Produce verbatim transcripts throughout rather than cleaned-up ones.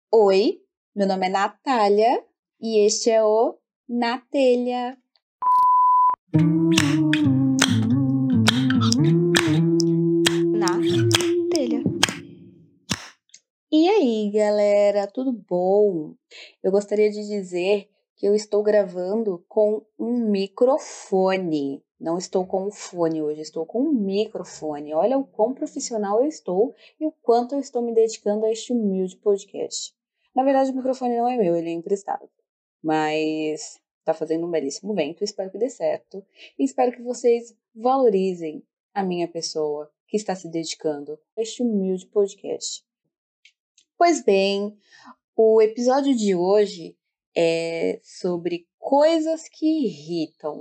Oi, meu nome é Natália e este é o Na Telha. Na Telha. E aí, galera, tudo bom? Eu gostaria de dizer que eu estou gravando com um microfone. Não estou com um fone hoje, estou com um microfone. Olha o quão profissional eu estou e o quanto eu estou me dedicando a este humilde podcast. Na verdade, o microfone não é meu, ele é emprestado. Mas tá fazendo um belíssimo vento, espero que dê certo. E espero que vocês valorizem a minha pessoa que está se dedicando a este humilde podcast. Pois bem, o episódio de hoje é sobre coisas que irritam.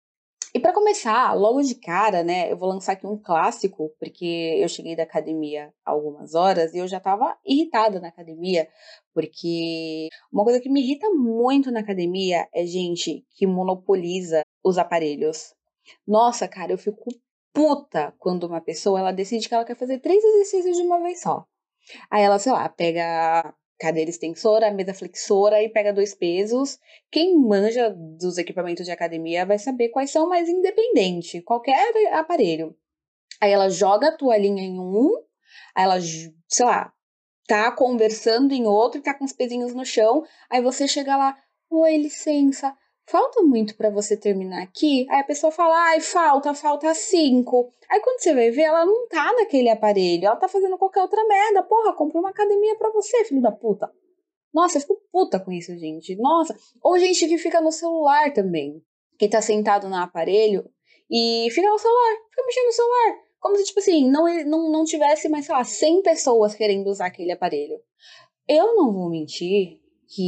E para começar, logo de cara, né, eu vou lançar aqui um clássico, porque eu cheguei da academia há algumas horas e eu já estava irritada na academia, porque uma coisa que me irrita muito na academia é gente que monopoliza os aparelhos. Nossa, cara, eu fico puta quando uma pessoa ela decide que ela quer fazer três exercícios de uma vez só. Aí ela, sei lá, pega a cadeira extensora, a mesa flexora e pega dois pesos. Quem manja dos equipamentos de academia vai saber quais são, mais independente, qualquer aparelho. Aí ela joga a toalhinha em um, aí ela, sei lá, tá conversando em outro e tá com os pezinhos no chão, aí você chega lá, oi, licença, falta muito pra você terminar aqui? Aí a pessoa fala, ai, falta, falta cinco. Aí quando você vai ver, ela não tá naquele aparelho, ela tá fazendo qualquer outra merda. Porra, compra uma academia pra você, filho da puta. Nossa, eu fico puta com isso, gente. Nossa, ou gente que fica no celular também, que tá sentado no aparelho e fica no celular, fica mexendo no celular. Como se, tipo assim, não, não, não tivesse mais, sei lá, cem pessoas querendo usar aquele aparelho. Eu não vou mentir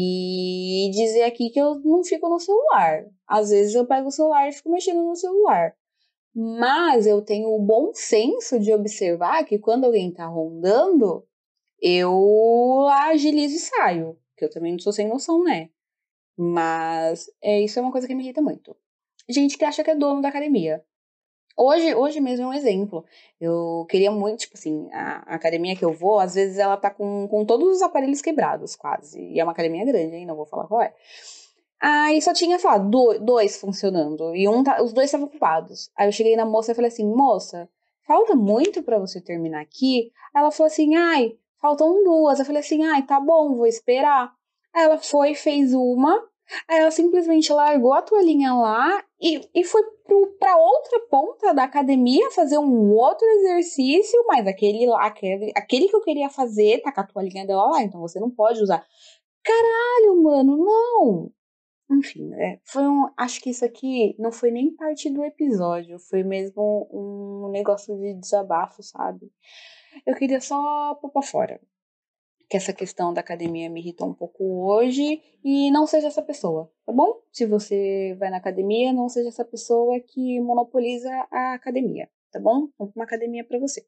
que dizer aqui que eu não fico no celular. Às vezes eu pego o celular e fico mexendo no celular. Mas eu tenho o bom senso de observar que quando alguém tá rondando, eu agilizo e saio. Que eu também não sou sem noção, né? Mas é, isso é uma coisa que me irrita muito. Gente que acha que é dono da academia. Hoje, hoje mesmo é um exemplo. Eu queria muito, tipo assim, a, a academia que eu vou, às vezes ela tá com, com todos os aparelhos quebrados, quase. E é uma academia grande, hein? Não vou falar qual é. Aí só tinha, sei lá, do, dois funcionando. E um tá, os dois estavam ocupados. Aí eu cheguei na moça e falei assim, moça, falta muito pra você terminar aqui? Aí ela falou assim, ai, faltam duas. Eu falei assim, ai, tá bom, vou esperar. Aí ela foi, fez uma. Aí ela simplesmente largou a toalhinha lá e, e foi pro, pra outra ponta da academia fazer um outro exercício, mas aquele lá, aquele, aquele que eu queria fazer, tá com a toalhinha dela lá, então você não pode usar. Caralho, mano, não! Enfim, é, foi um, acho que isso aqui não foi nem parte do episódio, foi mesmo um negócio de desabafo, sabe? Eu queria só pôr pra fora que essa questão da academia me irritou um pouco hoje e não seja essa pessoa, tá bom? Se você vai na academia, não seja essa pessoa que monopoliza a academia, tá bom? Vamos pra uma academia pra você.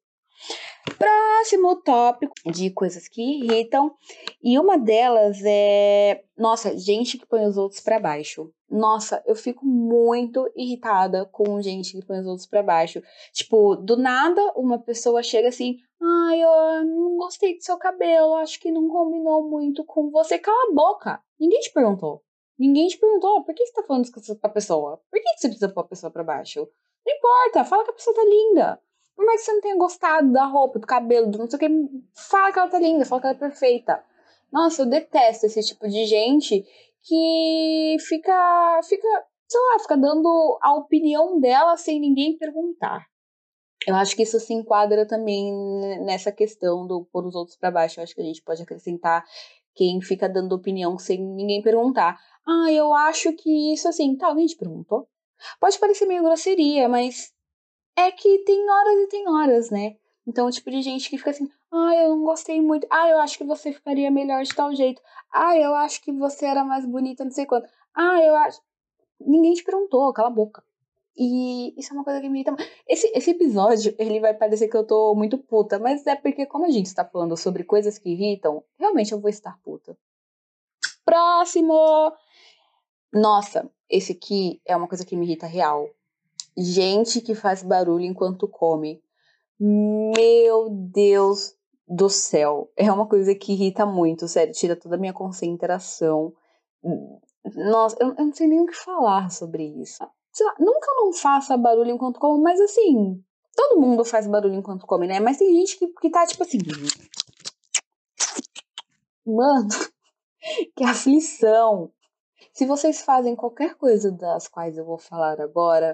Próximo tópico de coisas que irritam. E uma delas é, nossa, gente que põe os outros pra baixo. Nossa, eu fico muito irritada com gente que põe os outros pra baixo. Tipo, do nada, uma pessoa chega assim, ai, eu não gostei do seu cabelo, acho que não combinou muito com você. Cala a boca! Ninguém te perguntou. Ninguém te perguntou, por que você tá falando isso com a pessoa? Por que você precisa pôr a pessoa pra baixo? Não importa, fala que a pessoa tá linda. Por mais que você não tenha gostado da roupa, do cabelo, do não sei o que, fala que ela tá linda, fala que ela é perfeita. Nossa, eu detesto esse tipo de gente que fica, fica, sei lá, fica dando a opinião dela sem ninguém perguntar. Eu acho que isso se enquadra também nessa questão do pôr os outros pra baixo. Eu acho que a gente pode acrescentar quem fica dando opinião sem ninguém perguntar. Ah, eu acho que isso assim, tá, alguém te perguntou? Pode parecer meio grosseria, mas é que tem horas e tem horas, né? Então, o tipo de gente que fica assim, ah, eu não gostei muito, ah, eu acho que você ficaria melhor de tal jeito, ah, eu acho que você era mais bonita, não sei quanto, ah, eu acho. Ninguém te perguntou, cala a boca. E isso é uma coisa que me irrita. Esse, esse episódio, ele vai parecer que eu tô muito puta, mas é porque, como a gente está falando sobre coisas que irritam, realmente eu vou estar puta. Próximo! Nossa, esse aqui é uma coisa que me irrita real. Gente que faz barulho enquanto come. Meu Deus do céu. É uma coisa que irrita muito, sério. Tira toda a minha concentração. Nossa, eu, eu não sei nem o que falar sobre isso. Sei lá, nunca não faça barulho enquanto come, mas assim... Todo mundo faz barulho enquanto come, né? Mas tem gente que, que tá tipo assim... Mano, que aflição. Se vocês fazem qualquer coisa das quais eu vou falar agora...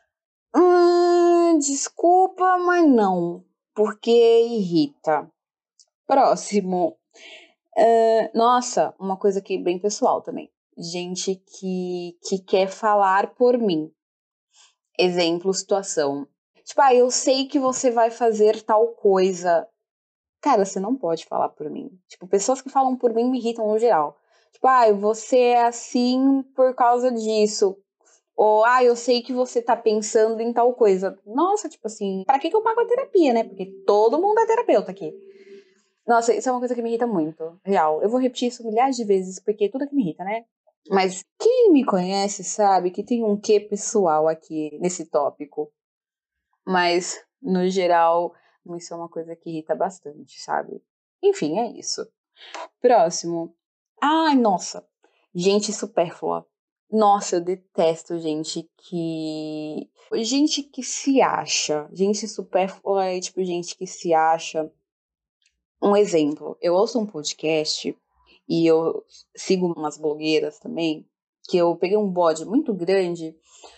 Hum, desculpa, mas não. Porque irrita. Próximo. Uh, nossa, uma coisa aqui bem pessoal também. Gente que, que quer falar por mim. Exemplo, situação. Tipo, ah, eu sei que você vai fazer tal coisa. Cara, você não pode falar por mim. Tipo, pessoas que falam por mim me irritam no geral. Tipo, ah, você é assim por causa disso. Ou, ah, eu sei que você tá pensando em tal coisa. Nossa, tipo assim, pra que que eu pago a terapia, né? Porque todo mundo é terapeuta aqui. Nossa, isso é uma coisa que me irrita muito, real. Eu vou repetir isso milhares de vezes, porque tudo que me irrita, né? Mas quem me conhece sabe que tem um quê pessoal aqui nesse tópico. Mas, no geral, isso é uma coisa que irrita bastante, sabe? Enfim, é isso. Próximo. Ai, nossa. Gente supérflua. Nossa, eu detesto gente que... Gente que se acha. Gente supérflua é tipo gente que se acha... Um exemplo, eu ouço um podcast e eu sigo umas blogueiras também, que eu peguei um bode muito grande,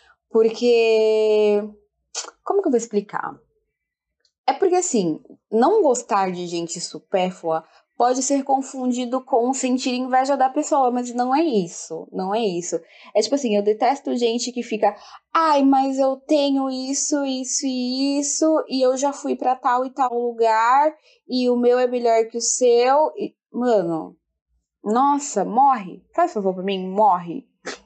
porque... Como que eu vou explicar? É porque, assim, não gostar de gente supérflua pode ser confundido com sentir inveja da pessoa, mas não é isso, não é isso. É tipo assim, eu detesto gente que fica, ai, mas eu tenho isso, isso e isso, e eu já fui pra tal e tal lugar, e o meu é melhor que o seu, e, mano, nossa, morre, faz favor pra mim, morre.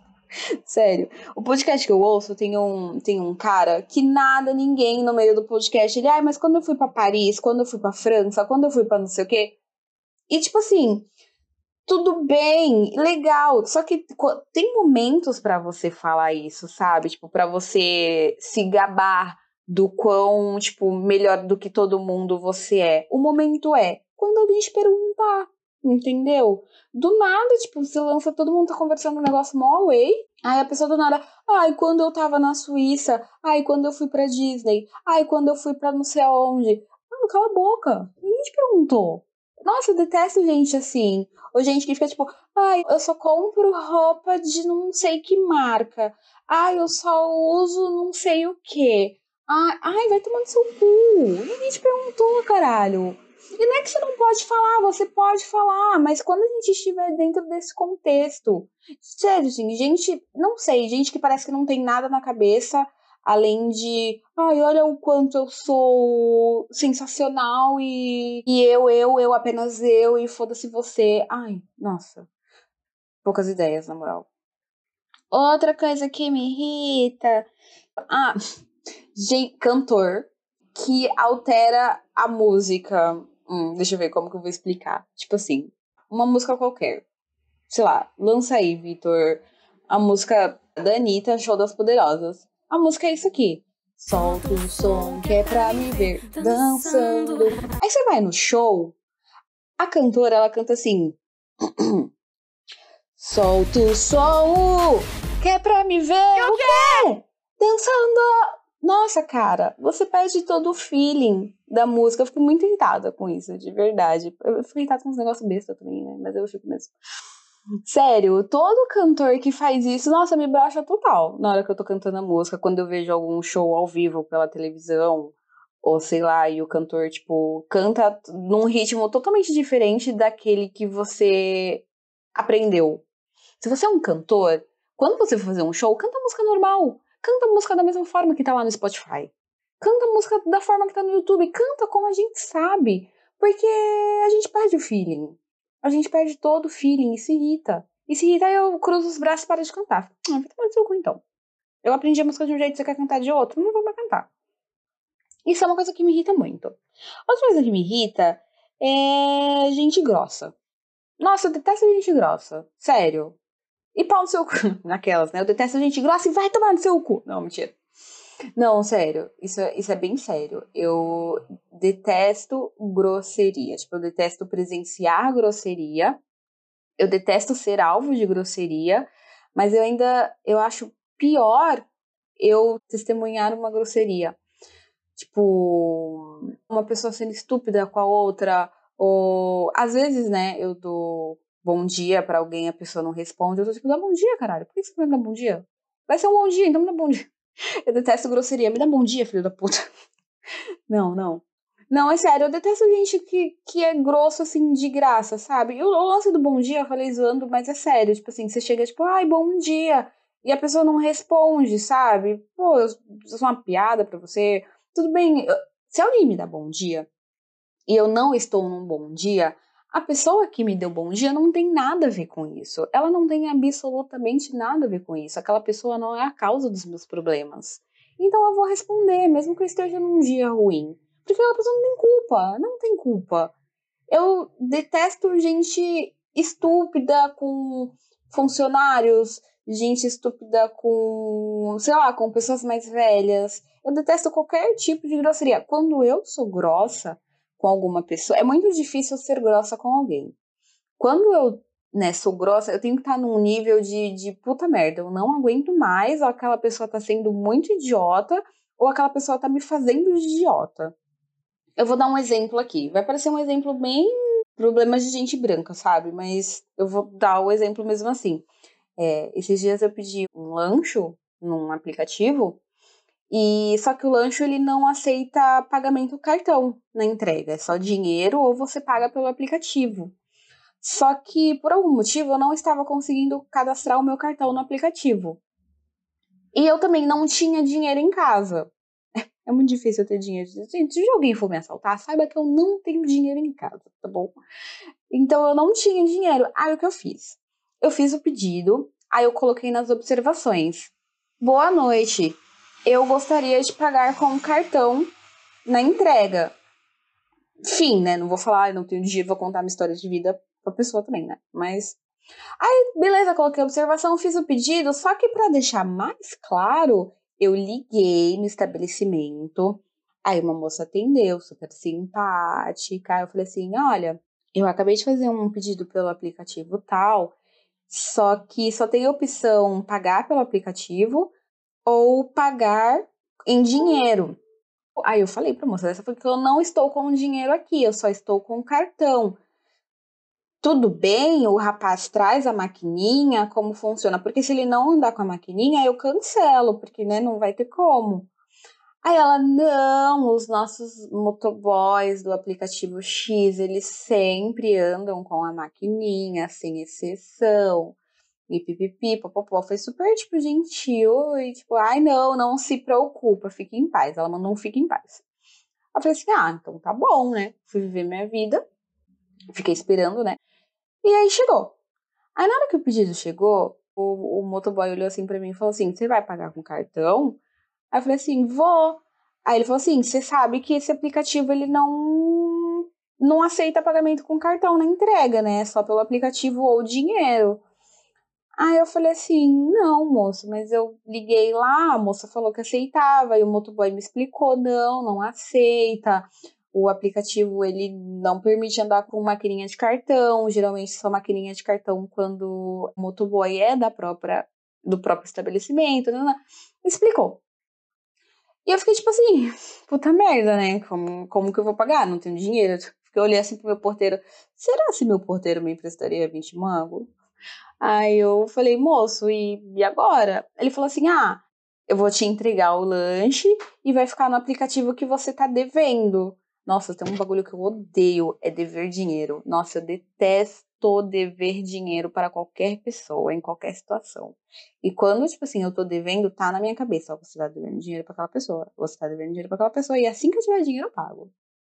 Sério, o podcast que eu ouço tem um, tem um cara que nada, ninguém no meio do podcast, ele, ai, mas quando eu fui pra Paris, quando eu fui pra França, quando eu fui pra não sei o quê, e tipo assim, tudo bem, legal, só que tem momentos pra você falar isso, sabe? Tipo, pra você se gabar do quão, tipo, melhor do que todo mundo você é. O momento é quando alguém te perguntar, entendeu? Do nada, tipo, você lança, todo mundo tá conversando um negócio mó away, aí a pessoa do nada, ai, quando eu tava na Suíça, ai, quando eu fui pra Disney, ai, quando eu fui pra não sei aonde. Mano, cala a boca, ninguém te perguntou. Nossa, eu detesto gente assim. Ou gente que fica tipo, ai, eu só compro roupa de não sei que marca. Ai, eu só uso não sei o que. Ai, ai, vai tomando seu cu. Ninguém te perguntou, caralho. E não é que você não pode falar, você pode falar, mas quando a gente estiver dentro desse contexto. Sério, assim, gente, não sei, gente que parece que não tem nada na cabeça, além de, ai, olha o quanto eu sou sensacional e, e eu, eu, eu, apenas eu, e foda-se você. Ai, nossa, poucas ideias, na moral. Outra coisa que me irrita, ah, gente, cantor que altera a música. Hum, deixa eu ver como que eu vou explicar. Tipo assim, uma música qualquer. Sei lá, lança aí, Vitor, a música da Anitta, Show das Poderosas. A música é isso aqui. Solta o som que é pra me ver dançando. Aí você vai no show, a cantora, ela canta assim... Solta o som que é pra me ver o quê? Dançando. Nossa, cara, você perde todo o feeling da música. Eu fico muito irritada com isso, de verdade. Eu fico irritada com uns negócios besta também, né? Mas eu fico mesmo. Sério, todo cantor que faz isso, nossa, me brocha total na hora que eu tô cantando a música, quando eu vejo algum show ao vivo pela televisão, ou sei lá, e o cantor, tipo, canta num ritmo totalmente diferente daquele que você aprendeu. Se você é um cantor, quando você for fazer um show, canta música normal. Canta música da mesma forma que tá lá no Spotify. Canta música da forma que tá no YouTube. Canta como a gente sabe. Porque a gente perde o feeling. A gente perde todo o feeling e se irrita. E se irrita, eu cruzo os braços e paro de cantar. Ah, vai tomar no seu cu, então. Eu aprendi a música de um jeito, você quer cantar de outro? Não vou mais cantar. Isso é uma coisa que me irrita muito. Outra coisa que me irrita é gente grossa. Nossa, eu detesto gente grossa. Sério. E pau no seu cu. Naquelas, né? Eu detesto gente grossa e vai tomar no seu cu. Não, mentira. Não, sério, isso, é- isso é bem sério. Eu detesto grosseria. Tipo, eu detesto presenciar grosseria. Eu detesto ser alvo de grosseria. Mas eu ainda, eu acho pior eu testemunhar uma grosseria. Tipo, uma pessoa sendo estúpida com a outra. Ou, às vezes, né, eu dou bom dia pra alguém, a pessoa não responde. Eu tô tipo, dá bom dia, caralho. Por que você não me dá bom dia? Vai ser um bom dia, então me dá bom dia. Eu detesto grosseria. Me dá bom dia, filho da puta. Não, não. Não, é sério, eu detesto gente que, que é grosso, assim, de graça, sabe? E o, o lance do bom dia, eu falei zoando, mas é sério. Tipo assim, você chega, tipo, ai, bom dia. E a pessoa não responde, sabe? Pô, eu, eu sou uma piada pra você. Tudo bem, eu- se alguém me dá bom dia e eu não estou num bom dia, a pessoa que me deu bom dia não tem nada a ver com isso. Ela não tem absolutamente nada a ver com isso. Aquela pessoa não é a causa dos meus problemas. Então eu vou responder, mesmo que eu esteja num dia ruim. Porque aquela pessoa não tem culpa, não tem culpa. Eu detesto gente estúpida com funcionários, gente estúpida com, sei lá, com pessoas mais velhas. Eu detesto qualquer tipo de grosseria. Quando eu sou grossa com alguma pessoa, é muito difícil ser grossa com alguém. Quando eu, né, sou grossa, eu tenho que estar num nível de, de puta merda. Eu não aguento mais, ou aquela pessoa tá sendo muito idiota, ou aquela pessoa tá me fazendo de idiota. Eu vou dar um exemplo aqui. Vai parecer um exemplo bem problemas de gente branca, sabe? Mas eu vou dar o exemplo mesmo assim. É, esses dias eu pedi um lancho num aplicativo e só que o lancho ele não aceita pagamento cartão na entrega, é só dinheiro ou você paga pelo aplicativo. Só que por algum motivo eu não estava conseguindo cadastrar o meu cartão no aplicativo. E eu também não tinha dinheiro em casa. É muito difícil eu ter dinheiro. Gente, se alguém for me assaltar, saiba que eu não tenho dinheiro em casa, tá bom? Então eu não tinha dinheiro. Aí o que eu fiz? Eu fiz o pedido, aí eu coloquei nas observações. Boa noite. Eu gostaria de pagar com cartão na entrega. Fim, né? Não vou falar, não tenho dinheiro, vou contar minha história de vida pra pessoa também, né? Mas aí, beleza, coloquei a observação, fiz o pedido, só que para deixar mais claro, eu liguei no estabelecimento. Aí uma moça atendeu, super simpática. Eu falei assim: olha, eu acabei de fazer um pedido pelo aplicativo tal, só que só tem a opção pagar pelo aplicativo ou pagar em dinheiro. Aí eu falei pra moça, essa foi que eu não estou com dinheiro aqui, eu só estou com cartão. Tudo bem, o rapaz traz a maquininha, como funciona? Porque se ele não andar com a maquininha, eu cancelo, porque né, não vai ter como. Aí ela, não, os nossos motoboys do aplicativo X, eles sempre andam com a maquininha, sem exceção, e pipipi, popopó, foi super, tipo, gentil, e tipo, ai, não, não se preocupa, fique em paz. Ela mandou um fique em paz. Eu falei assim, ah, então tá bom, né? Fui viver minha vida, fiquei esperando, né? E aí chegou. Aí na hora que o pedido chegou, o, o motoboy olhou assim pra mim e falou assim, você vai pagar com cartão? Aí eu falei assim, vou. Aí ele falou assim, você sabe que esse aplicativo ele não não aceita pagamento com cartão na entrega, né? Só pelo aplicativo ou dinheiro. Aí eu falei assim, não, moço, mas eu liguei lá, a moça falou que aceitava, e o motoboy me explicou, não, não aceita. O aplicativo, ele não permite andar com maquininha de cartão, geralmente só maquininha de cartão quando o motoboy é da própria, do próprio estabelecimento, não, não. Explicou. E eu fiquei tipo assim, puta merda, né? Como, como que eu vou pagar? Não tenho dinheiro. Porque eu olhei assim pro meu porteiro, será se meu porteiro me emprestaria vinte mangos? Aí eu falei, moço, e, e agora? Ele falou assim, ah, eu vou te entregar o lanche e vai ficar no aplicativo que você tá devendo. Nossa, tem um bagulho que eu odeio, é dever dinheiro. Nossa, eu detesto dever dinheiro para qualquer pessoa, em qualquer situação. E quando, tipo assim, eu tô devendo, tá na minha cabeça, ó, você tá devendo dinheiro para aquela pessoa, você tá devendo dinheiro para aquela pessoa, e assim que eu tiver dinheiro, eu pago.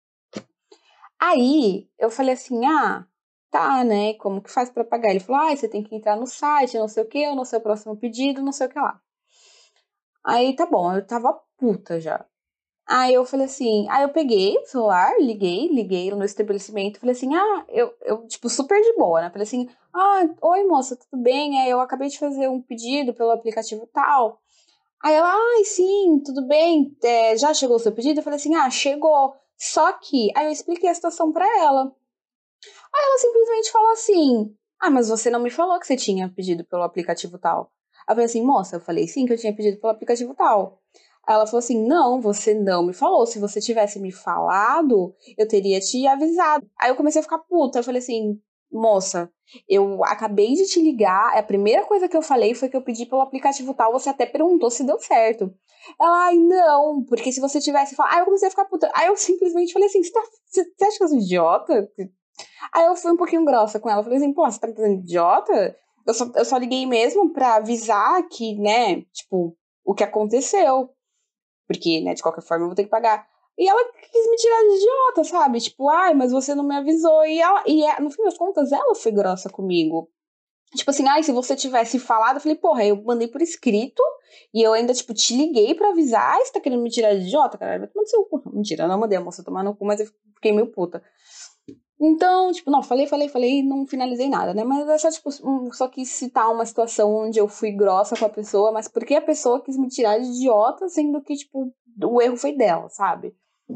Aí eu falei assim, ah, tá, né? Como que faz pra pagar? Ele falou, ah, você tem que entrar no site, não sei o que, no seu próximo pedido, não sei o que lá. Aí tá bom, eu tava puta já. Aí eu falei assim, aí eu peguei o celular, liguei, liguei no estabelecimento, falei assim, ah, eu, eu, tipo, super de boa, né? Falei assim, ah, oi moça, tudo bem? É, eu acabei de fazer um pedido pelo aplicativo tal. Aí ela, ai, sim, tudo bem, é, já chegou o seu pedido? Eu falei assim, ah, chegou. Só que, aí eu expliquei a situação pra ela. Ela simplesmente falou assim, ah, mas você não me falou que você tinha pedido pelo aplicativo tal. Aí eu falei assim, moça, eu falei sim que eu tinha pedido pelo aplicativo tal. Aí ela falou assim, não, você não me falou. Se você tivesse me falado, eu teria te avisado. Aí eu comecei a ficar puta. Eu falei assim, moça, eu acabei de te ligar. A primeira coisa que eu falei foi que eu pedi pelo aplicativo tal. Você até perguntou se deu certo. Ela, ai, não, porque se você tivesse falado. Aí eu comecei a ficar puta. Aí eu simplesmente falei assim, você, tá, você, você acha que eu sou idiota? Aí eu fui um pouquinho grossa com ela. Falei assim, pô, você tá me fazendo idiota? Eu só, eu só liguei mesmo pra avisar que, né, tipo, o que aconteceu. Porque, né, de qualquer forma eu vou ter que pagar. E ela quis me tirar de idiota, sabe? Tipo, ai, mas você não me avisou. E, ela, e é, no fim das contas, ela foi grossa comigo. Tipo assim, ai, se você tivesse falado, eu falei, porra, eu mandei por escrito e eu ainda, tipo, te liguei pra avisar. Ai, você tá querendo me tirar de idiota, cara? Vai tomar no seu cu. Mentira, eu não mandei a moça tomar no cu, mas eu fiquei meio puta. Então, tipo, não, falei, falei, falei e não finalizei nada, né? Mas é só, tipo, um, só quis citar uma situação onde eu fui grossa com a pessoa, mas porque a pessoa quis me tirar de idiota, sendo que, tipo, o erro foi dela, sabe?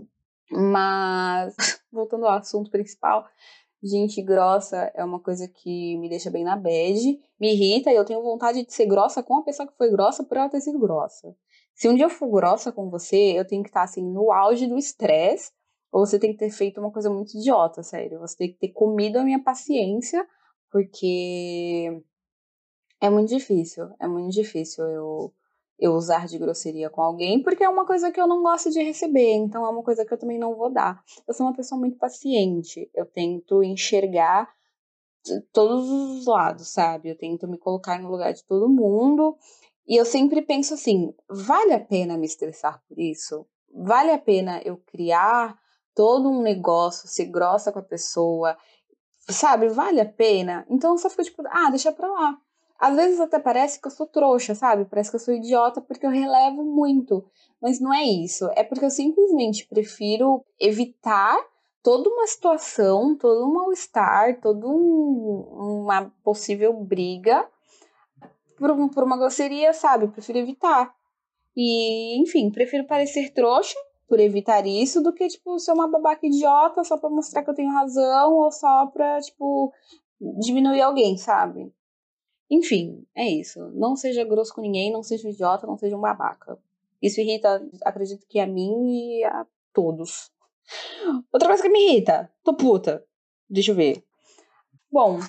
Mas, voltando ao assunto principal, gente grossa é uma coisa que me deixa bem na bad, me irrita e eu tenho vontade de ser grossa com a pessoa que foi grossa por ela ter sido grossa. Se um dia eu for grossa com você, eu tenho que estar, assim, no auge do estresse, ou você tem que ter feito uma coisa muito idiota, sério. Você tem que ter comido a minha paciência, porque é muito difícil, é muito difícil eu, eu usar de grosseria com alguém, porque é uma coisa que eu não gosto de receber, então é uma coisa que eu também não vou dar. Eu sou uma pessoa muito paciente, eu tento enxergar todos os lados, sabe? Eu tento me colocar no lugar de todo mundo, e eu sempre penso assim, vale a pena me estressar por isso? Vale a pena eu criar todo um negócio, ser grossa com a pessoa, sabe, vale a pena? Então eu só fico tipo, ah, deixa pra lá. Às vezes até parece que eu sou trouxa, sabe? Parece que eu sou idiota porque eu relevo muito. Mas não é isso. É porque eu simplesmente prefiro evitar toda uma situação, todo um mal-estar, toda um, uma possível briga por, um- por uma grosseria, sabe? Eu prefiro evitar. E, enfim, prefiro parecer trouxa por evitar isso do que, tipo, ser uma babaca idiota só pra mostrar que eu tenho razão ou só pra, tipo, diminuir alguém, sabe? Enfim, é isso. Não seja grosso com ninguém, não seja idiota, não seja um babaca. Isso irrita, acredito que a mim e a todos. Outra coisa que me irrita, tô puta. Deixa eu ver. Bom,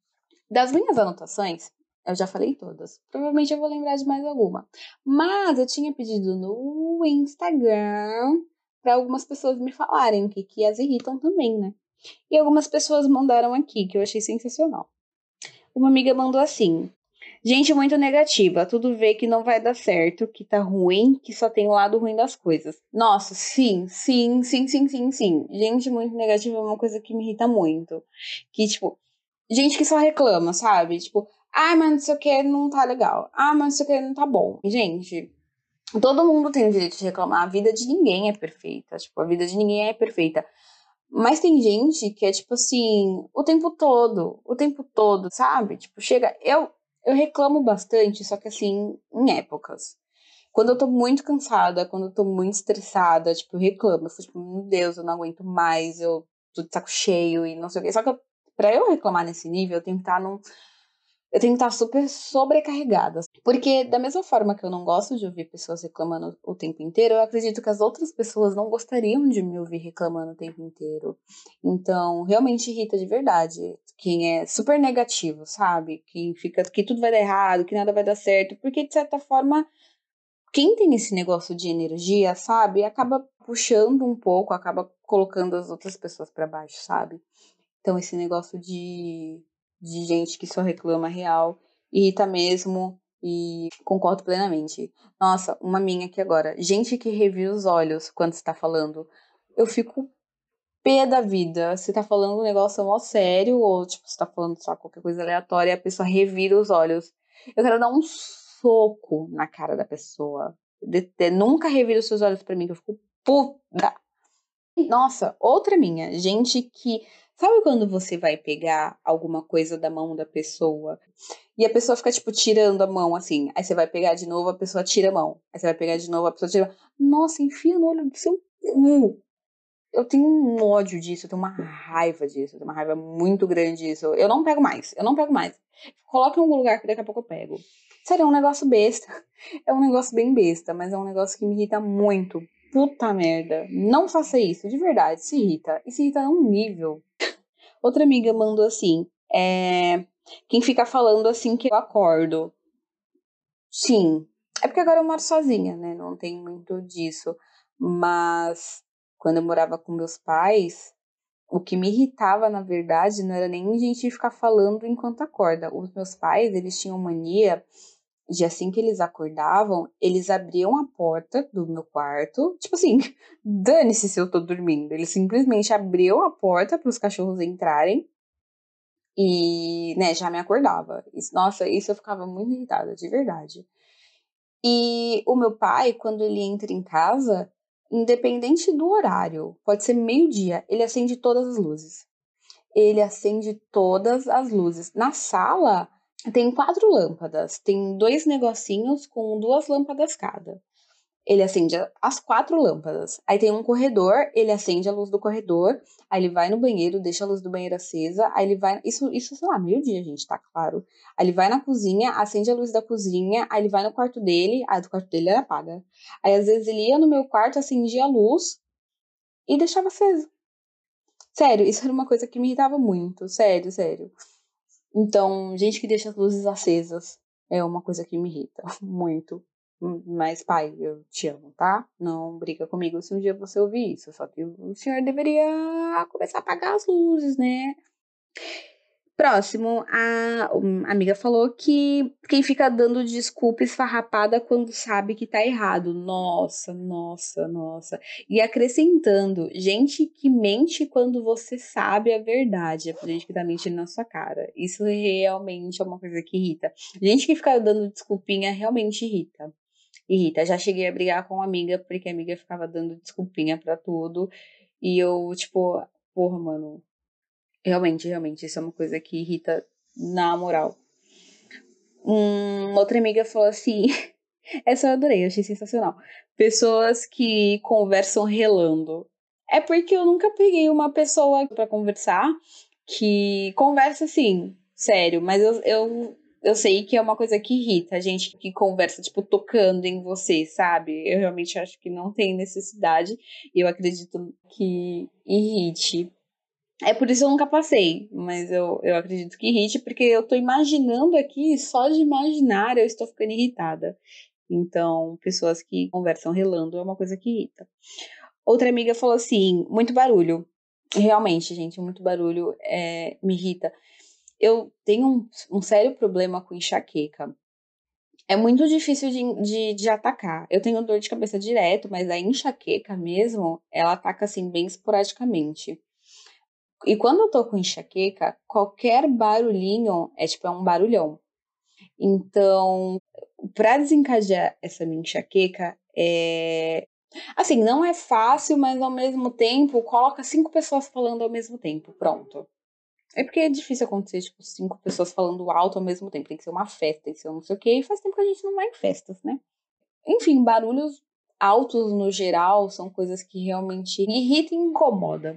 das minhas anotações, eu já falei todas. Provavelmente eu vou lembrar de mais alguma. Mas eu tinha pedido no Instagram para algumas pessoas me falarem o que, que as irritam também, né? E algumas pessoas mandaram aqui, que eu achei sensacional. Uma amiga mandou assim: gente muito negativa, tudo vê que não vai dar certo, que tá ruim, que só tem o lado ruim das coisas. Nossa, sim, sim, sim, sim, sim, sim. Gente muito negativa é uma coisa que me irrita muito. Que, tipo, gente que só reclama, sabe? Tipo, ah, mas não sei o que não tá legal. Ah, mas não sei o que não tá bom. Gente, todo mundo tem o direito de reclamar. A vida de ninguém é perfeita. Tipo, a vida de ninguém é perfeita. Mas tem gente que é tipo assim, o tempo todo, o tempo todo, sabe? Tipo, chega, eu eu reclamo bastante, só que assim, em épocas. Quando eu tô muito cansada, quando eu tô muito estressada, tipo, eu reclamo. Eu fico tipo, meu Deus, eu não aguento mais, eu tô de saco cheio e não sei o quê. Só que eu, pra eu reclamar nesse nível, eu tenho que estar num. Eu tenho que estar super sobrecarregada. Porque, da mesma forma que eu não gosto de ouvir pessoas reclamando o tempo inteiro, eu acredito que as outras pessoas não gostariam de me ouvir reclamando o tempo inteiro. Então, realmente irrita de verdade. Quem é super negativo, sabe? Quem fica que tudo vai dar errado, que nada vai dar certo. Porque, de certa forma, quem tem esse negócio de energia, sabe? Acaba puxando um pouco, acaba colocando as outras pessoas para baixo, sabe? Então, esse negócio de, de gente que só reclama real irrita mesmo e concordo plenamente. Nossa, uma minha aqui agora. Gente que revira os olhos quando está falando. Eu fico pé da vida. Você tá falando um negócio mó sério ou, tipo, você tá falando só qualquer coisa aleatória e a pessoa revira os olhos. Eu quero dar um soco na cara da pessoa. De, de, nunca revira os seus olhos pra mim, que eu fico puta. Nossa, outra minha. Gente que Sabe quando você vai pegar alguma coisa da mão da pessoa e a pessoa fica, tipo, tirando a mão, assim. Aí você vai pegar de novo, a pessoa tira a mão. Aí você vai pegar de novo, a pessoa tira a mão. Nossa, enfia no olho do seu cu. Eu tenho um ódio disso, eu tenho uma raiva disso, eu tenho uma raiva muito grande disso. Eu não pego mais, eu não pego mais. Coloca em algum lugar que daqui a pouco eu pego. Sério, é um negócio besta. É um negócio bem besta, mas é um negócio que me irrita muito. Puta merda. Não faça isso, de verdade, se irrita. E se irrita num nível. Outra amiga mandou assim, é... Quem fica falando assim que eu acordo. Sim. É porque agora eu moro sozinha, né? Não tem muito disso. Mas quando eu morava com meus pais, o que me irritava, na verdade, não era nem gente ficar falando enquanto acorda. Os meus pais, eles tinham mania de assim que eles acordavam, eles abriam a porta do meu quarto. Tipo assim, dane-se se eu tô dormindo. Eles simplesmente abriam a porta para os cachorros entrarem e, né, já me acordava. Isso, nossa, isso eu ficava muito irritada, de verdade. E o meu pai, quando ele entra em casa, independente do horário, pode ser meio-dia, ele acende todas as luzes. Ele acende todas as luzes. Na sala tem quatro lâmpadas, tem dois negocinhos com duas lâmpadas cada. Ele acende as quatro lâmpadas. Aí tem um corredor, ele acende a luz do corredor, aí ele vai no banheiro, deixa a luz do banheiro acesa, aí ele vai. Isso, isso sei lá, meio-dia, gente, tá claro. Aí ele vai na cozinha, acende a luz da cozinha, aí ele vai no quarto dele, aí do quarto dele ele apaga. Aí às vezes ele ia no meu quarto, acendia a luz e deixava acesa. Sério, isso era uma coisa que me irritava muito. Sério, sério. Então, gente que deixa as luzes acesas é uma coisa que me irrita muito. Mas, pai, eu te amo, tá? Não briga comigo se um dia você ouvir isso. Só que o senhor deveria começar a apagar as luzes, né? Próximo, a uma amiga falou que quem fica dando desculpa esfarrapada quando sabe que tá errado. Nossa, nossa, nossa. E acrescentando, gente que mente quando você sabe a verdade. É gente que tá mentindo na sua cara. Isso realmente é uma coisa que irrita. Gente que fica dando desculpinha realmente irrita. Irrita. Já cheguei a brigar com uma amiga porque a amiga ficava dando desculpinha pra tudo. E eu, tipo, porra, mano. Realmente, realmente, isso é uma coisa que irrita na moral. Hum, outra amiga falou assim, essa eu adorei, eu achei sensacional. Pessoas que conversam relando. É porque eu nunca peguei uma pessoa pra conversar que conversa assim, sério, mas eu, eu, eu sei que é uma coisa que irrita, a gente que conversa, tipo, tocando em você, sabe? Eu realmente acho que não tem necessidade e eu acredito que irrite. É por isso que eu nunca passei, mas eu, eu acredito que irrite, porque eu tô imaginando aqui, só de imaginar eu estou ficando irritada. Então, pessoas que conversam relando é uma coisa que irrita. Outra amiga falou assim, muito barulho. Realmente, gente, muito barulho é, me irrita. Eu tenho um, um sério problema com enxaqueca. É muito difícil de, de, de atacar. Eu tenho dor de cabeça direto, mas a enxaqueca mesmo, ela ataca assim bem esporadicamente. E quando eu tô com enxaqueca, qualquer barulhinho é tipo é um barulhão. Então, pra desencadear essa minha enxaqueca, é. Assim, não é fácil, mas ao mesmo tempo, coloca cinco pessoas falando ao mesmo tempo. Pronto. É porque é difícil acontecer, tipo, cinco pessoas falando alto ao mesmo tempo. Tem que ser uma festa, tem que ser um não sei o quê. E faz tempo que a gente não vai em festas, né? Enfim, barulhos altos no geral são coisas que realmente irritam e incomodam.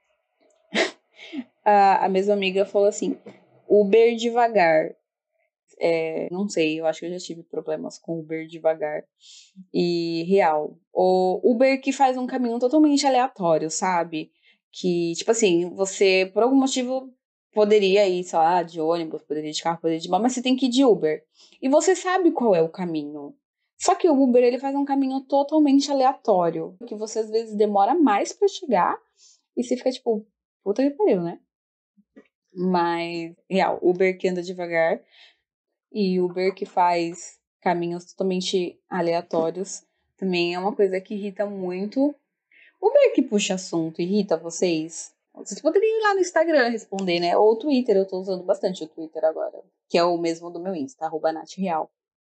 A, a mesma amiga falou assim: Uber devagar. É, não sei, eu acho que eu já tive problemas com Uber devagar. E real. O Uber que faz um caminho totalmente aleatório, sabe? Que, tipo assim, você, por algum motivo, poderia ir, sei lá, de ônibus, poderia ir de carro, poderia ir de moto, mas você tem que ir de Uber. E você sabe qual é o caminho. Só que o Uber, ele faz um caminho totalmente aleatório, que você às vezes demora mais pra chegar e você fica tipo, puta que pariu, né? Mas, real, Uber que anda devagar e Uber que faz caminhos totalmente aleatórios também é uma coisa que irrita muito. Uber que puxa assunto irrita vocês? Vocês poderiam ir lá no Instagram responder, né? Ou o Twitter, eu tô usando bastante o Twitter agora, que é o mesmo do meu Insta, arroba Nath Real.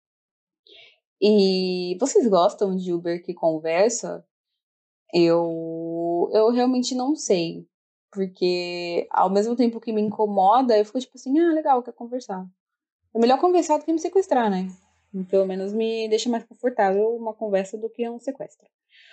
E vocês gostam de Uber que conversa? Eu, eu realmente não sei. Porque ao mesmo tempo que me incomoda, eu fico tipo assim, ah, legal, quer conversar. É melhor conversar do que me sequestrar, né? Pelo menos me deixa mais confortável uma conversa do que um sequestro.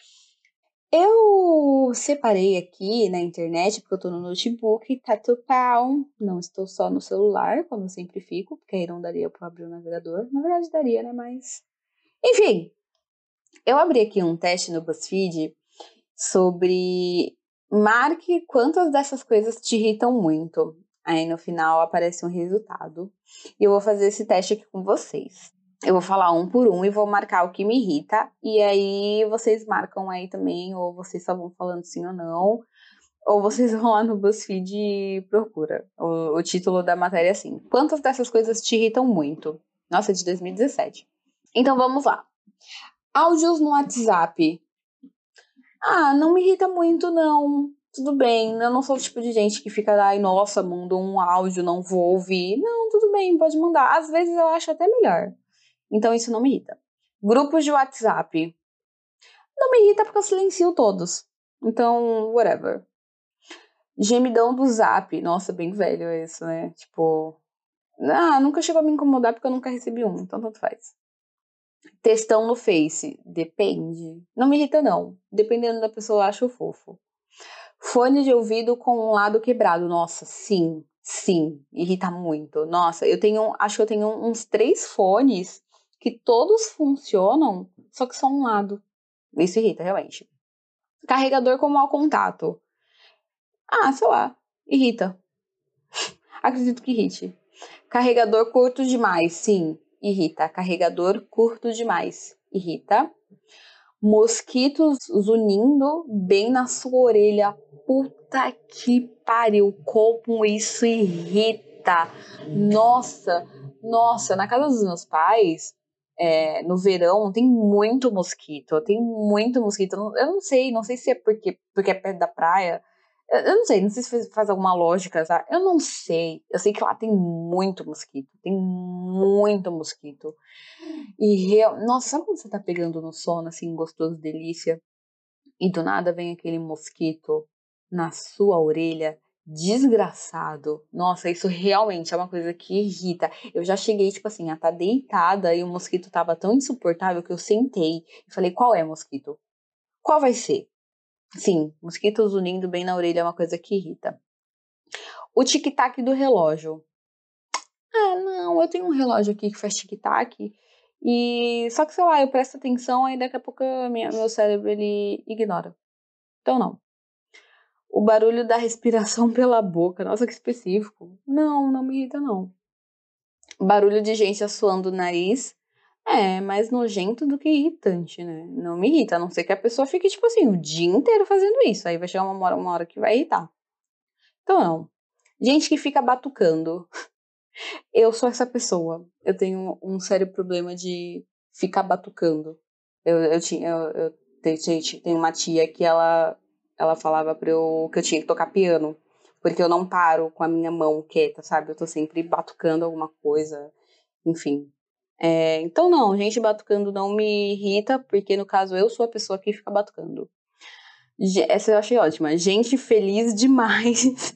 Eu separei aqui na internet, porque eu tô no notebook, Tatu Pau. Não estou só no celular, como eu sempre fico, porque aí não daria pra abrir o navegador. Na verdade daria, né? Mas... Enfim, eu abri aqui um teste no BuzzFeed sobre... Marque quantas dessas coisas te irritam muito. Aí no final aparece um resultado. E eu vou fazer esse teste aqui com vocês. Eu vou falar um por um e vou marcar o que me irrita. E aí vocês marcam aí também, ou vocês só vão falando sim ou não. Ou vocês vão lá no BuzzFeed e procura. O, o título da matéria é assim: quantas dessas coisas te irritam muito? Nossa, é de dois mil e dezessete. Então vamos lá. Áudios no WhatsApp. Ah, não me irrita muito, não. Tudo bem, eu não sou o tipo de gente que fica, ai, nossa, mandou um áudio, não vou ouvir. Não, tudo bem, pode mandar. Às vezes eu acho até melhor. Então isso não me irrita. Grupos de WhatsApp. Não me irrita porque eu silencio todos. Então, whatever. Gemidão do Zap. Nossa, bem velho isso, né? Tipo... Ah, nunca chegou a me incomodar porque eu nunca recebi um. Então, tanto faz. Textão no Face. Depende. Não me irrita, não. Dependendo da pessoa, eu acho fofo. Fone de ouvido com um lado quebrado. Nossa, sim. Sim. Irrita muito. Nossa, eu tenho... Acho que eu tenho uns três fones que todos funcionam, só que só um lado. Isso irrita, realmente. Carregador com mau contato. Ah, sei lá. Irrita. Acredito que irrite. Carregador curto demais. Sim, irrita. Carregador curto demais. Irrita. Mosquitos zunindo bem na sua orelha. Puta que pariu. Como isso irrita. Nossa, nossa. Na casa dos meus pais... É, no verão tem muito mosquito, tem muito mosquito. Eu não sei, não sei se é porque, porque é perto da praia. Eu, eu não sei, não sei se faz, faz alguma lógica, tá? Eu não sei. Eu sei que lá tem muito mosquito, tem muito mosquito. E real... Nossa, sabe quando você tá pegando no sono, assim, gostoso, delícia, e do nada vem aquele mosquito na sua orelha? Desgraçado. Nossa, isso realmente é uma coisa que irrita. Eu já cheguei, tipo assim, a estar tá deitada e o mosquito tava tão insuportável que eu sentei e falei, qual é, mosquito? Qual vai ser? Sim, mosquitos unindo bem na orelha é uma coisa que irrita. O tic-tac do relógio. Ah, não, eu tenho um relógio aqui que faz tic-tac e... Só que, sei lá, eu presto atenção e daqui a pouco minha, meu cérebro, ele ignora. Então, não. O barulho da respiração pela boca. Nossa, que específico. Não, não me irrita, não. Barulho de gente assoando o nariz é mais nojento do que irritante, né? Não me irrita, a não ser que a pessoa fique, tipo assim, o dia inteiro fazendo isso. Aí vai chegar uma hora, uma hora que vai irritar. Então, não. Gente que fica batucando. Eu sou essa pessoa. Eu tenho um sério problema de ficar batucando. Eu, eu tinha... Eu, eu, gente, tem uma tia que ela... Ela falava pra eu, que eu tinha que tocar piano. Porque eu não paro com a minha mão quieta, sabe? Eu tô sempre batucando alguma coisa. Enfim. É, então, não. Gente batucando não me irrita. Porque, no caso, eu sou a pessoa que fica batucando. Essa eu achei ótima. Gente feliz demais.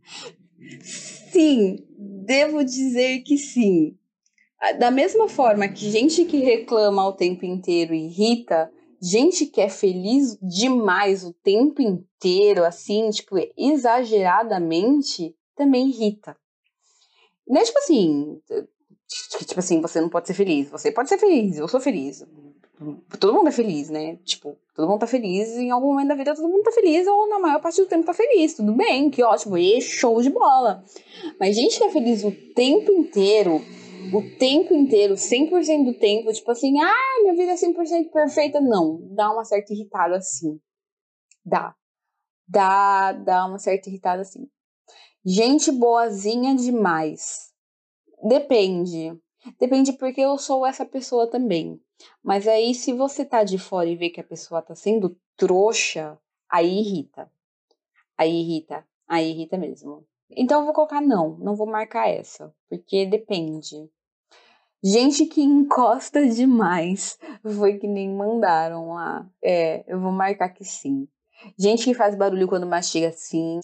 Sim. Devo dizer que sim. Da mesma forma que gente que reclama o tempo inteiro irrita, gente que é feliz demais o tempo inteiro, assim, tipo, exageradamente, também irrita. Não é tipo assim, tipo assim, você não pode ser feliz. Você pode ser feliz, eu sou feliz. Todo mundo é feliz, né? Tipo, todo mundo tá feliz, em algum momento da vida todo mundo tá feliz, ou na maior parte do tempo tá feliz. Tudo bem, que ótimo, e show de bola. Mas gente que é feliz o tempo inteiro, o tempo inteiro, cem por cento do tempo, tipo assim, ah, minha vida é cem por cento perfeita. Não, dá uma certa irritada assim. Dá. Dá, dá uma certa irritada assim. Gente boazinha demais. Depende. Depende porque eu sou essa pessoa também. Mas aí, se você tá de fora e vê que a pessoa tá sendo trouxa, aí irrita. Aí irrita. Aí irrita mesmo. Então eu vou colocar não. Não vou marcar essa. Porque depende. Gente que encosta demais. Foi que nem mandaram lá. É, eu vou marcar que sim. Gente que faz barulho quando mastiga, sim.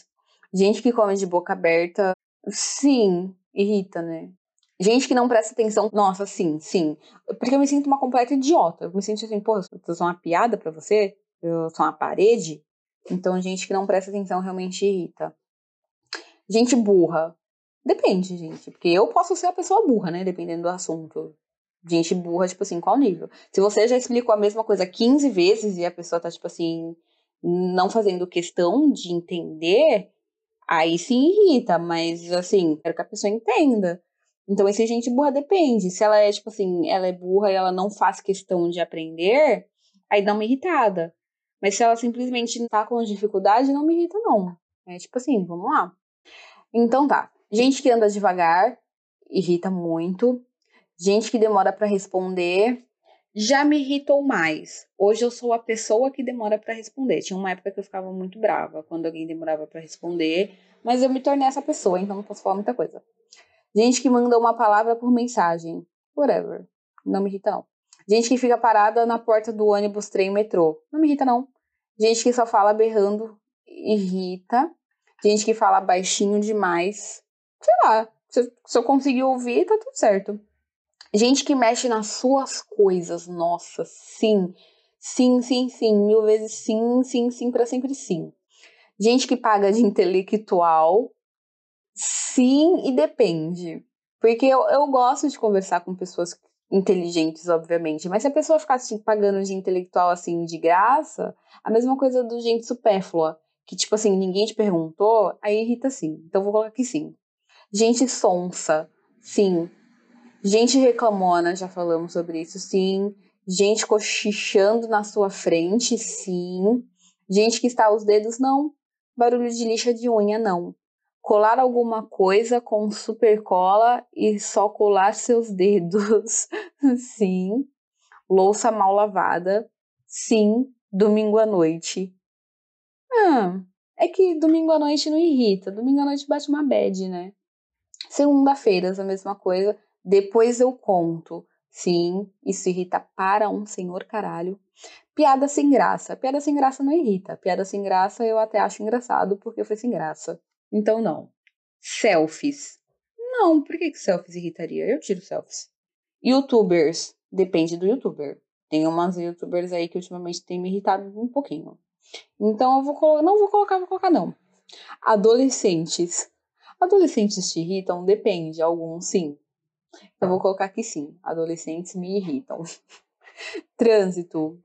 Gente que come de boca aberta, sim, irrita, né? Gente que não presta atenção, nossa, sim, sim. Porque eu me sinto uma completa idiota. Eu me sinto assim, pô, eu sou uma piada pra você? Eu sou uma parede? Então, gente que não presta atenção realmente irrita. Gente burra. Depende, gente. Porque eu posso ser a pessoa burra, né? Dependendo do assunto. Gente burra, tipo assim, qual nível? Se você já explicou a mesma coisa quinze vezes e a pessoa tá, tipo assim, não fazendo questão de entender, aí sim irrita, mas assim, quero que a pessoa entenda. Então, esse gente burra depende. Se ela é, tipo assim, ela é burra e ela não faz questão de aprender, aí dá uma irritada. Mas se ela simplesmente tá com dificuldade, não me irrita, não. É tipo assim, vamos lá. Então tá. Gente que anda devagar, irrita muito. Gente que demora pra responder, já me irritou mais. Hoje eu sou a pessoa que demora pra responder. Tinha uma época que eu ficava muito brava quando alguém demorava pra responder, mas eu me tornei essa pessoa, então não posso falar muita coisa. Gente que manda uma palavra por mensagem, whatever, não me irrita não. Gente que fica parada na porta do ônibus, trem, metrô, não me irrita não. Gente que só fala berrando, irrita. Gente que fala baixinho demais, sei lá, se, se eu conseguir ouvir, tá tudo certo. Gente que mexe nas suas coisas, nossa, sim. Sim, sim, sim, mil vezes sim, sim, sim, pra sempre sim. Gente que paga de intelectual, sim e depende. Porque eu, eu gosto de conversar com pessoas inteligentes, obviamente, mas se a pessoa ficar assim, pagando de intelectual assim, de graça, a mesma coisa do gente supérflua, que tipo assim, ninguém te perguntou, aí irrita sim. Então vou colocar aqui sim. Gente sonsa, sim. Gente reclamona, já falamos sobre isso, sim. Gente cochichando na sua frente, sim. Gente que está aos dedos, não. Barulho de lixa de unha, não. Colar alguma coisa com super cola e só colar seus dedos, sim. Louça mal lavada, sim. Domingo à noite. Ah, é que domingo à noite não irrita. Domingo à noite bate uma bad, né? Segunda-feiras, a mesma coisa. Depois eu conto. Sim, isso irrita para um senhor caralho. Piada sem graça. Piada sem graça não irrita. Piada sem graça eu até acho engraçado porque foi sem graça. Então não. Selfies. Não, por que, que selfies irritaria? Eu tiro selfies. Youtubers. Depende do youtuber. Tem umas youtubers aí que ultimamente tem me irritado um pouquinho. Então eu vou colocar. Não vou colocar, vou colocar não. Adolescentes. Adolescentes te irritam? Depende, alguns sim. Eu vou colocar aqui sim. Adolescentes me irritam. Trânsito.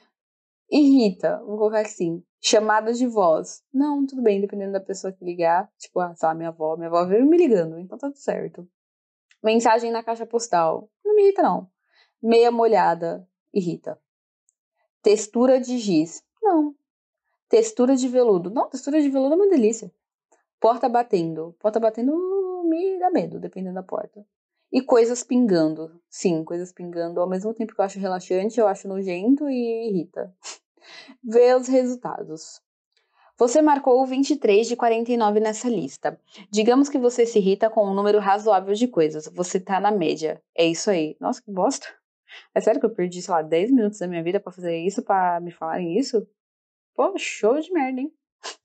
Irrita. Vou colocar aqui sim. Chamadas de voz. Não, tudo bem, dependendo da pessoa que ligar. Tipo, ah, sei lá, minha avó. Minha avó veio me ligando, então tá tudo certo. Mensagem na caixa postal. Não me irrita, não. Meia molhada. Irrita. Textura de giz. Não. Textura de veludo. Não, textura de veludo é uma delícia. Porta batendo. Porta batendo me dá medo, dependendo da porta. E coisas pingando. Sim, coisas pingando. Ao mesmo tempo que eu acho relaxante, eu acho nojento e irrita. Vê os resultados. Você marcou vinte e três de quarenta e nove nessa lista. Digamos que você se irrita com um número razoável de coisas. Você tá na média. É isso aí. Nossa, que bosta. É sério que eu perdi, sei lá, dez minutos da minha vida pra fazer isso, pra me falarem isso? Pô, show de merda, hein?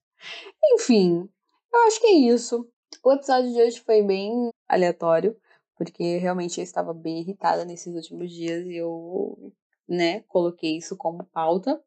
Enfim, eu acho que é isso. O episódio de hoje foi bem aleatório, porque realmente eu estava bem irritada nesses últimos dias e eu, né, coloquei isso como pauta.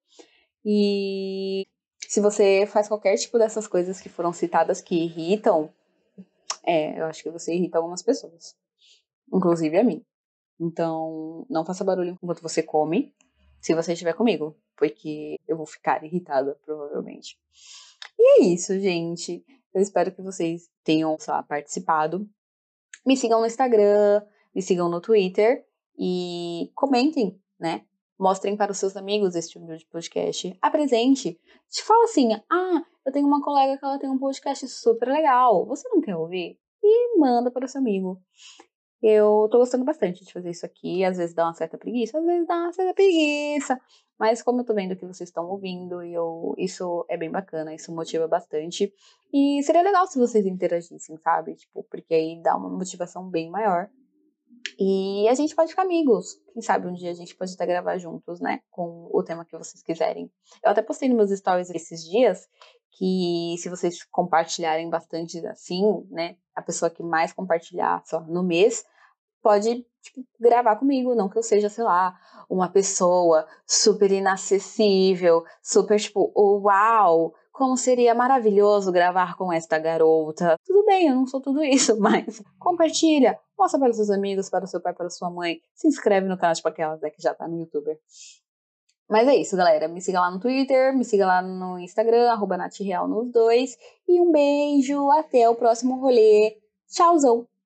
E se você faz qualquer tipo dessas coisas que foram citadas que irritam, é, eu acho que você irrita algumas pessoas, inclusive a mim. Então, não faça barulho enquanto você come, se você estiver comigo, porque eu vou ficar irritada, provavelmente. E é isso, gente. Eu espero que vocês tenham, sei lá, participado. Me sigam no Instagram, me sigam no Twitter e comentem, né? Mostrem para os seus amigos esse tipo de podcast. Apresente. Te fala assim, ah, eu tenho uma colega que ela tem um podcast super legal. Você não quer ouvir? E manda para o seu amigo. Eu tô gostando bastante de fazer isso aqui. Às vezes dá uma certa preguiça, às vezes dá uma certa preguiça. Mas como eu tô vendo que vocês estão ouvindo, e eu, isso é bem bacana, isso motiva bastante. E seria legal se vocês interagissem, sabe? Tipo, porque aí dá uma motivação bem maior. E a gente pode ficar amigos. Quem sabe um dia a gente pode até gravar juntos, né? Com o tema que vocês quiserem. Eu até postei nos meus stories esses dias que se vocês compartilharem bastante assim, né, a pessoa que mais compartilhar só no mês, pode, tipo, gravar comigo, não que eu seja, sei lá, uma pessoa super inacessível, super, tipo, uau, como seria maravilhoso gravar com esta garota. Tudo bem, eu não sou tudo isso, mas compartilha, mostra para os seus amigos, para o seu pai, para a sua mãe, se inscreve no canal, tipo aquelas, né, que já tá no YouTube. Mas é isso, galera. Me siga lá no Twitter, me siga lá no Instagram, arroba NathReal nos dois. E um beijo, até o próximo rolê. Tchauzão!